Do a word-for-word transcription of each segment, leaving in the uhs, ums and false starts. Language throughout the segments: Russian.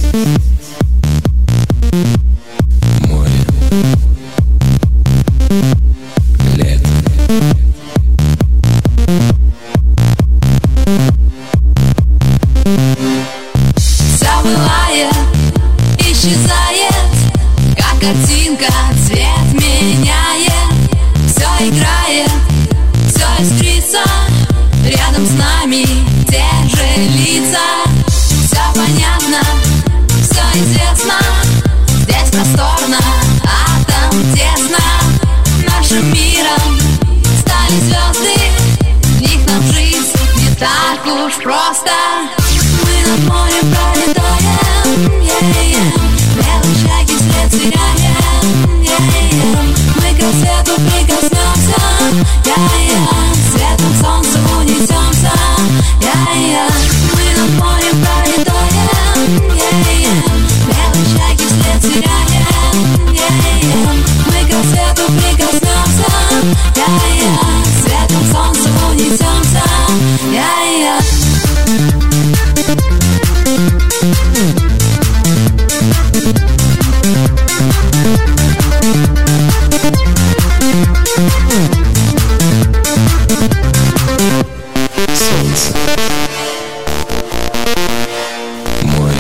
Забывает, исчезает, как картинка, цвет меняет. Все играет, все искрится, рядом с нами те же лица. Все понятно, все известно, здесь просторно, а там тесно. Нашим миром стали звезды, в них нам жизнь не так уж просто. Мы над морем пролетаем, yeah-yeah. Белые шаги вслед теряем, yeah-yeah. Мы к рассвету прикоснемся, yeah-yeah. Светом солнца унесемся, yeah-yeah. Мы над морем пролетаем, yeah-yeah. Белые шаги вслед теряем, yeah-yeah. Мы к рассвету прикоснемся, yeah-yeah. Светом солнца унесемся, yeah-yeah. Солнце, море,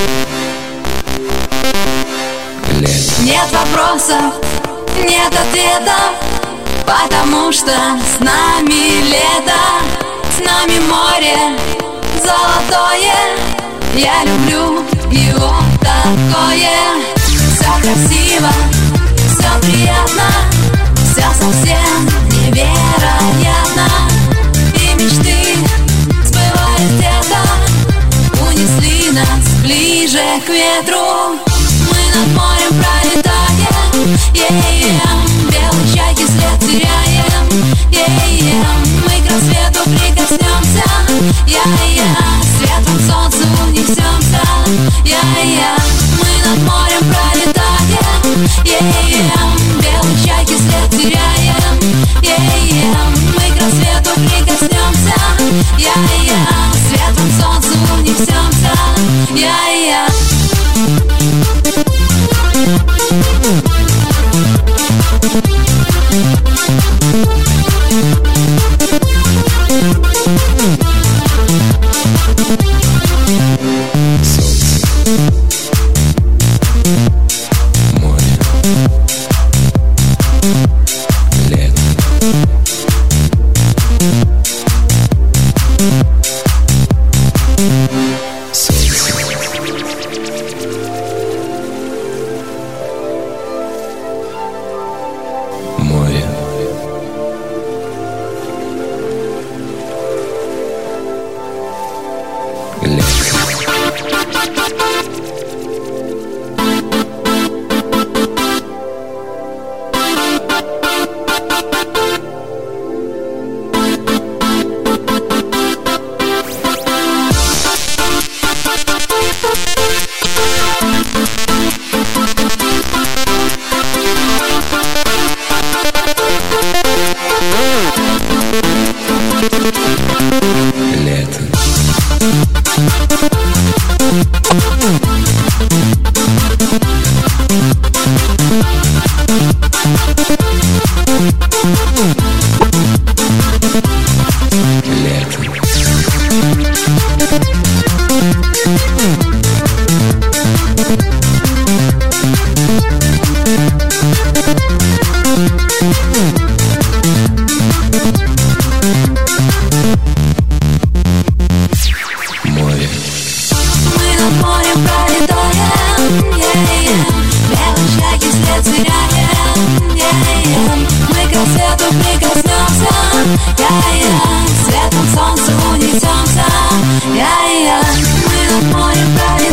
лето. Нет вопросов, нет ответов, потому что с нами лето, с нами море золотое. Я люблю его такое. Все красиво, все приятно, все совсем невероятно. И мечты сбывают где-то, унесли нас ближе к ветру. Мы над морем пролетаем, yeah-yeah. Белые чайки след теряем, yeah-yeah. Мы к рассвету прикоснемся, yeah-yeah. Светом солнца унесемся, yeah-yeah. Мы над морем пролетаем, yeah-yeah. Белые чайки след теряем, yeah-yeah. Мы к рассвету прикоснемся, yeah-yeah. Светом солнца унесемся, yeah-yeah. Солнце, море, лето. Солнце, море, лето. Лето. Лето. Море. Мы над морем пролетаем, yeah-yeah. Белые шаги след теряем, yeah-yeah. Мы к рассвету прикоснемся, yeah-yeah. Светом солнца унесемся, yeah-yeah. Мы над морем пролетаем.